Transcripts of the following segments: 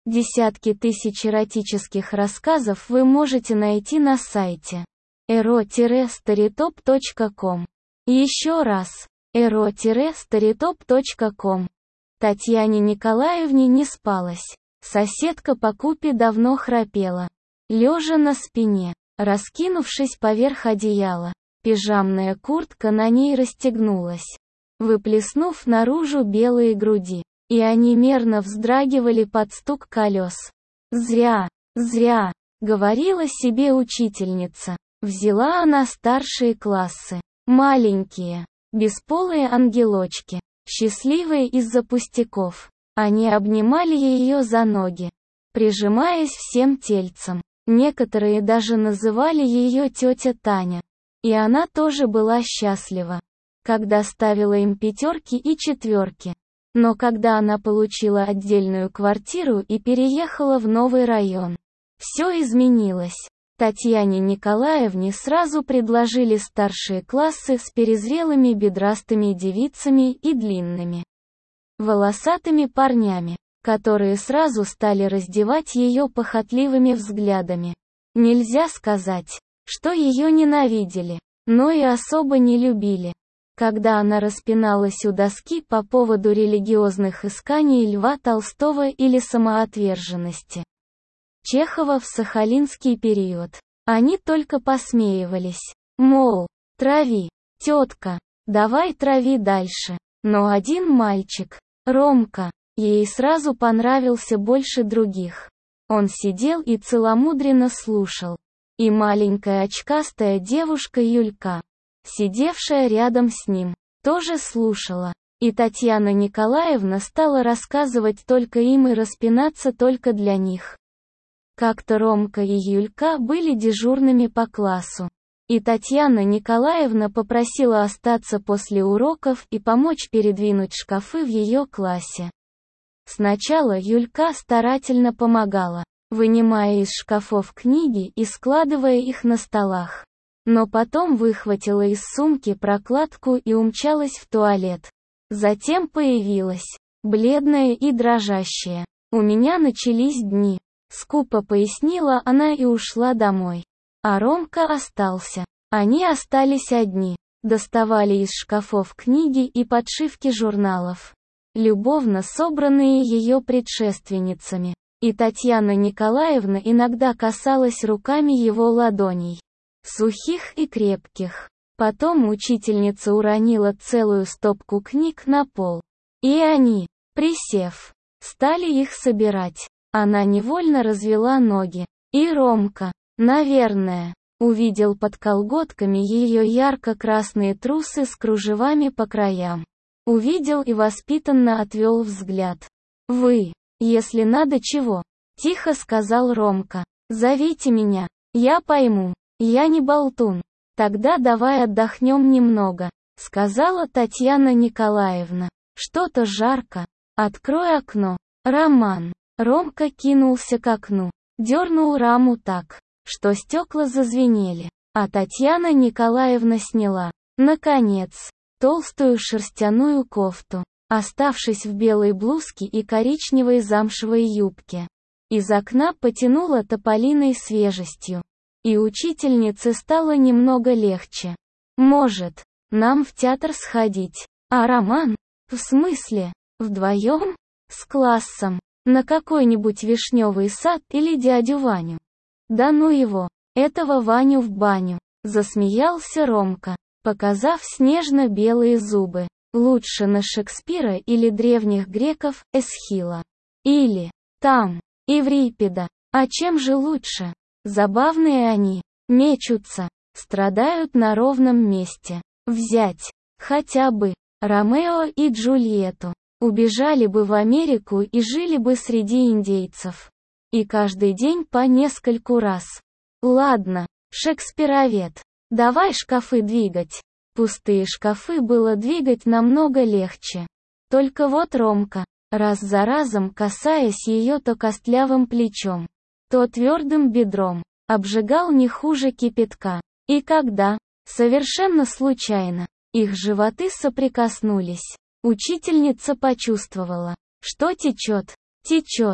Десятки тысяч эротических рассказов вы можете найти на сайте ero-storytop.com. Еще раз, ero-storytop.com. Татьяне Николаевне не спалось. Соседка по купе давно храпела, лежа на спине, раскинувшись поверх одеяла. Пижамная куртка на ней расстегнулась, выплеснув наружу белые груди, и они мерно вздрагивали под стук колес. «Зря, зря», — говорила себе учительница. Взяла она старшие классы. Маленькие, бесполые ангелочки, счастливые из-за пустяков. Они обнимали ее за ноги, прижимаясь всем тельцем. Некоторые даже называли ее тетя Таня. И она тоже была счастлива, когда ставила им 5 и 4. Но когда она получила отдельную квартиру и переехала в новый район, все изменилось. Татьяне Николаевне сразу предложили старшие классы с перезрелыми бедрастыми девицами и длинными, волосатыми парнями, которые сразу стали раздевать ее похотливыми взглядами. Нельзя сказать, что ее ненавидели, но и особо не любили. Когда она распиналась у доски по поводу религиозных исканий Льва Толстого или самоотверженности Чехова в сахалинский период, они только посмеивались. Мол, трави, тетка, давай трави дальше. Но один мальчик, Ромка, ей сразу понравился больше других. Он сидел и целомудренно слушал. И маленькая очкастая девушка Юлька, сидевшая рядом с ним, тоже слушала. И Татьяна Николаевна стала рассказывать только им и распинаться только для них. Как-то Ромка и Юлька были дежурными по классу. И Татьяна Николаевна попросила остаться после уроков и помочь передвинуть шкафы в ее классе. Сначала Юлька старательно помогала, вынимая из шкафов книги и складывая их на столах. Но потом выхватила из сумки прокладку и умчалась в туалет. Затем появилась, бледная и дрожащая. «У меня начались дни», — скупо пояснила она и ушла домой. А Ромка остался. Они остались одни, доставали из шкафов книги и подшивки журналов, любовно собранные ее предшественницами. И Татьяна Николаевна иногда касалась руками его ладоней, сухих и крепких. Потом учительница уронила целую стопку книг на пол. И они, присев, стали их собирать. Она невольно развела ноги. И Ромка, наверное, увидел под колготками ее ярко-красные трусы с кружевами по краям. Увидел и воспитанно отвел взгляд. «Вы, если надо чего», — тихо сказал Ромка, — «зовите меня, я пойму, я не болтун». «Тогда давай отдохнем немного», — сказала Татьяна Николаевна. «Что-то жарко. Открой окно». «Роман». Ромка кинулся к окну, дернул раму так, что стекла зазвенели, а Татьяна Николаевна сняла, наконец, толстую шерстяную кофту, оставшись в белой блузке и коричневой замшевой юбке. Из окна потянуло тополиной свежестью. И учительнице стало немного легче. «Может, нам в театр сходить? А Роман? В смысле? Вдвоем? С классом? На какой-нибудь Вишневый сад или дядю Ваню?» «Да ну его, этого Ваню в баню», — засмеялся Ромка, показав снежно-белые зубы. «Лучше на Шекспира или древних греков, Эсхила. Или, там, Еврипида. А чем же лучше? Забавные они, мечутся, страдают на ровном месте. Взять, хотя бы, Ромео и Джульетту. Убежали бы в Америку и жили бы среди индейцев. И каждый день по нескольку раз. Ладно, шекспировед, давай шкафы двигать». Пустые шкафы было двигать намного легче. Только вот Ромка, раз за разом касаясь ее то костлявым плечом, то твердым бедром, обжигал не хуже кипятка. И когда, совершенно случайно, их животы соприкоснулись, учительница почувствовала, что течет,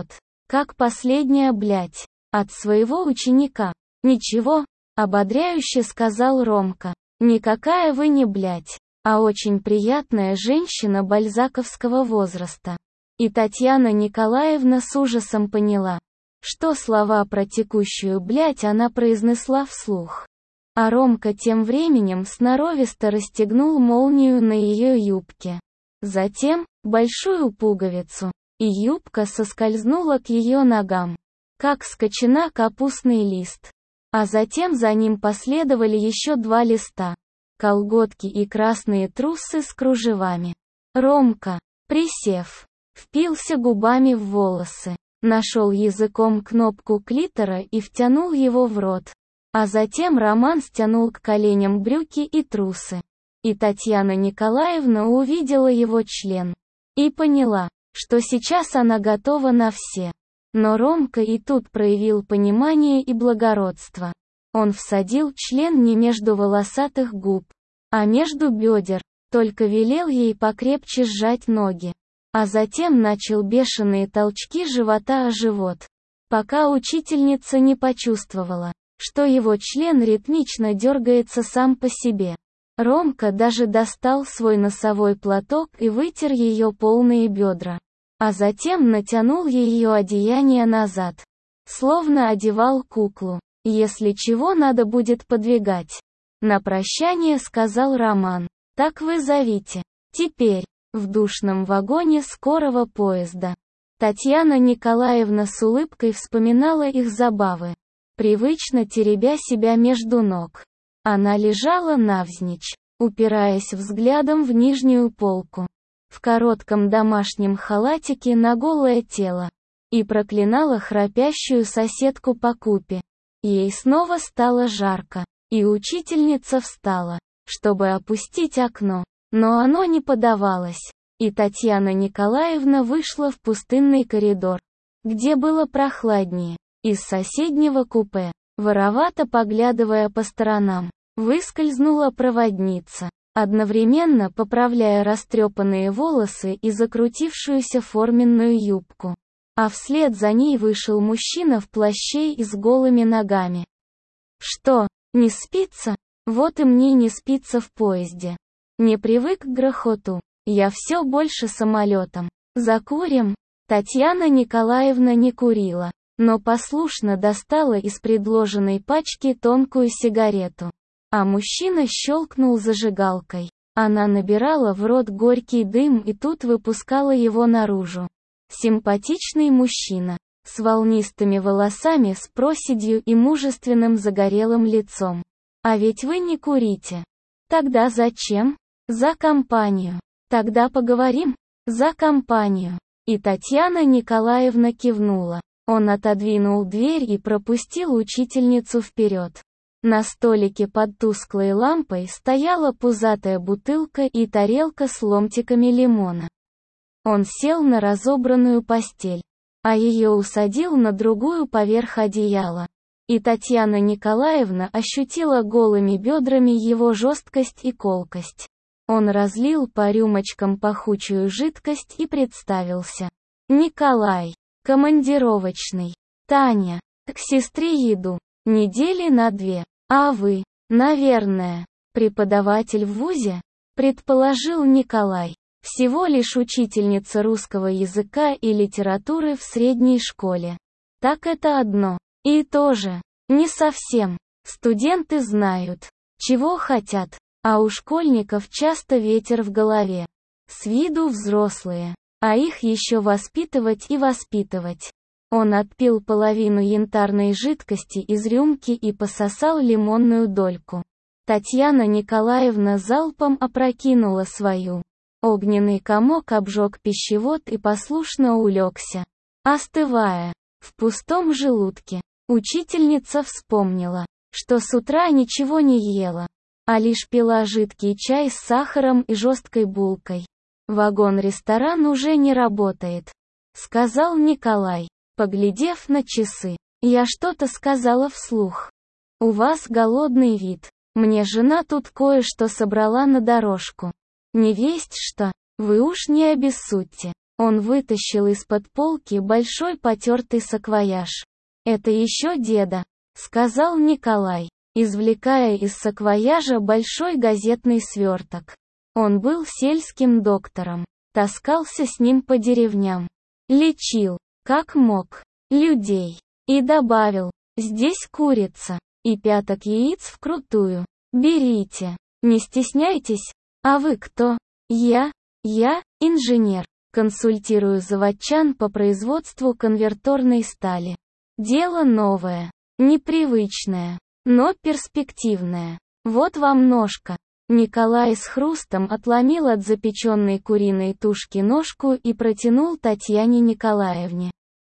Как последняя, блядь. От своего ученика. Ничего, ободряюще сказал Ромка. Никакая вы не блядь, а очень приятная женщина бальзаковского возраста. И Татьяна Николаевна с ужасом поняла, что слова про текущую блядь она произнесла вслух. А Ромка тем временем сноровисто расстегнул молнию на ее юбке. Затем, большую пуговицу, и юбка соскользнула к ее ногам, как с кочана капустный лист. А затем за ним последовали еще 2 листа. Колготки и красные трусы с кружевами. Ромка, присев, впился губами в волосы, нашел языком кнопку клитора и втянул его в рот. А затем Роман стянул к коленям брюки и трусы. И Татьяна Николаевна увидела его член. И поняла, что сейчас она готова на все. Но Ромка и тут проявил понимание и благородство. Он всадил член не между волосатых губ, а между бедер, только велел ей покрепче сжать ноги. А затем начал бешеные толчки живота о живот, пока учительница не почувствовала, что его член ритмично дергается сам по себе. Ромка даже достал свой носовой платок и вытер ее полные бедра. А затем натянул ее одеяние назад. Словно одевал куклу. Если чего надо будет подвигать. На прощание сказал Роман. Так вы зовите. Теперь, в душном вагоне скорого поезда. Татьяна Николаевна с улыбкой вспоминала их забавы, привычно теребя себя между ног. Она лежала навзничь, упираясь взглядом в нижнюю полку, в коротком домашнем халатике на голое тело, и проклинала храпящую соседку по купе. Ей снова стало жарко, и учительница встала, чтобы опустить окно, но оно не поддавалось, и Татьяна Николаевна вышла в пустынный коридор, где было прохладнее. Из соседнего купе, воровато поглядывая по сторонам, выскользнула проводница, одновременно поправляя растрепанные волосы и закрутившуюся форменную юбку. А вслед за ней вышел мужчина в плаще и с голыми ногами. «Что, не спится? Вот и мне не спится в поезде. Не привык к грохоту, я все больше самолетом. Закурим?» Татьяна Николаевна не курила, но послушно достала из предложенной пачки тонкую сигарету. А мужчина щелкнул зажигалкой. Она набирала в рот горький дым и тут выпускала его наружу. Симпатичный мужчина, с волнистыми волосами с проседью и мужественным загорелым лицом. А ведь вы не курите. Тогда зачем? За компанию. Тогда поговорим? За компанию. И Татьяна Николаевна кивнула. Он отодвинул дверь и пропустил учительницу вперед. На столике под тусклой лампой стояла пузатая бутылка и тарелка с ломтиками лимона. Он сел на разобранную постель, а ее усадил на другую поверх одеяла. И Татьяна Николаевна ощутила голыми бедрами его жесткость и колкость. Он разлил по рюмочкам пахучую жидкость и представился. «Николай, командировочный. Таня, к сестре еду. Недели на 2. А вы, наверное, преподаватель в вузе?» Предположил Николай. Всего лишь учительница русского языка и литературы в средней школе. Так это одно. И то же. Не совсем. Студенты знают, чего хотят, а у школьников часто ветер в голове. С виду взрослые, а их еще воспитывать и воспитывать. Он отпил половину янтарной жидкости из рюмки и пососал лимонную дольку. Татьяна Николаевна залпом опрокинула свою. Огненный комок обжег пищевод и послушно улегся, остывая в пустом желудке. Учительница вспомнила, что с утра ничего не ела, а лишь пила жидкий чай с сахаром и жесткой булкой. «Вагон-ресторан уже не работает», — сказал Николай, поглядев на часы. «Я что-то сказала вслух. У вас голодный вид. Мне жена тут кое-что собрала на дорожку. Не весть что, вы уж не обессудьте». Он вытащил из-под полки большой потертый саквояж. «Это еще деда», — сказал Николай, извлекая из саквояжа большой газетный сверток. Он был сельским доктором, таскался с ним по деревням, лечил, как мог, людей. И добавил: «Здесь курица, и пяток яиц вкрутую. Берите, не стесняйтесь». «А вы кто?» Я инженер, консультирую заводчан по производству конверторной стали. Дело новое, непривычное, но перспективное. Вот вам ножка». Николай с хрустом отломил от запеченной куриной тушки ножку и протянул Татьяне Николаевне.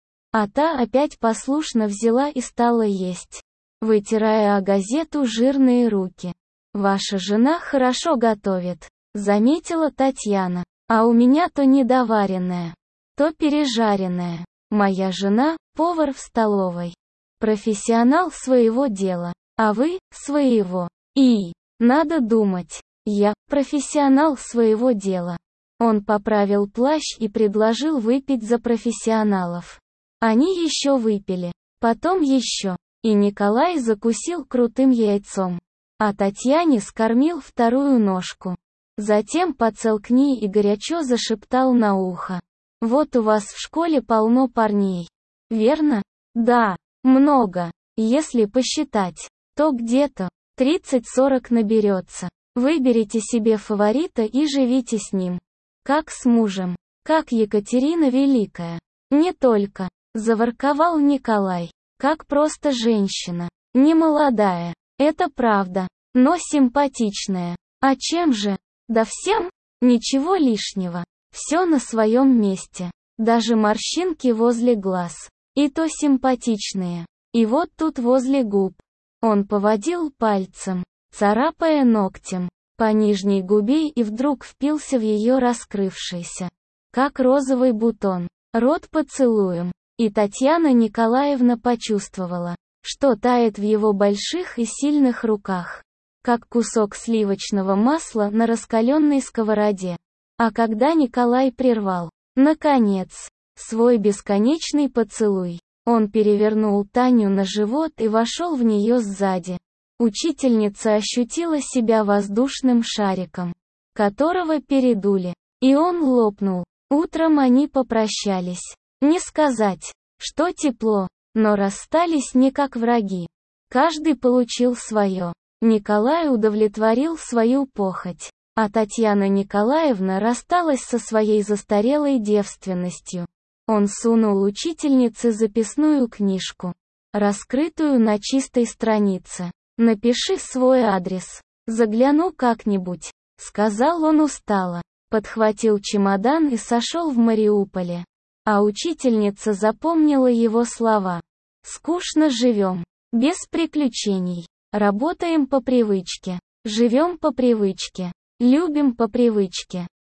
А та опять послушно взяла и стала есть, вытирая о газету жирные руки. «Ваша жена хорошо готовит», — заметила Татьяна. «А у меня то недоваренное, то пережаренное. Моя жена — повар в столовой. Профессионал своего дела, а вы — своего. И, надо думать, я — профессионал своего дела». Он поправил плащ и предложил выпить за профессионалов. Они еще выпили, потом еще, и Николай закусил крутым яйцом, а Татьяне скормил вторую ножку. Затем подсел к ней и горячо зашептал на ухо: «Вот у вас в школе полно парней. Верно?» «Да, много. Если посчитать, то где-то 30-40 наберется. Выберите себе фаворита и живите с ним. Как с мужем, как Екатерина Великая». «Не только», — заворковал Николай, — «как просто женщина. Не молодая, это правда, но симпатичная. А чем же? Да всем, ничего лишнего. Все на своем месте. Даже морщинки возле глаз. И то симпатичные. И вот тут возле губ». Он поводил пальцем, царапая ногтем по нижней губе, и вдруг впился в ее раскрывшийся, как розовый бутон, рот поцелуем. И Татьяна Николаевна почувствовала, что тает в его больших и сильных руках, как кусок сливочного масла на раскаленной сковороде. А когда Николай прервал, наконец, свой бесконечный поцелуй, он перевернул Таню на живот и вошел в нее сзади. Учительница ощутила себя воздушным шариком, которого передули, и он лопнул. Утром они попрощались. Не сказать, что тепло, но расстались не как враги. Каждый получил свое. Николай удовлетворил свою похоть, а Татьяна Николаевна рассталась со своей застарелой девственностью. Он сунул учительнице записную книжку, раскрытую на чистой странице. «Напиши свой адрес. Загляну как-нибудь», — сказал он устало. Подхватил чемодан и сошел в Мариуполе. А учительница запомнила его слова. «Скучно живем. Без приключений. Работаем по привычке. Живем по привычке. Любим по привычке.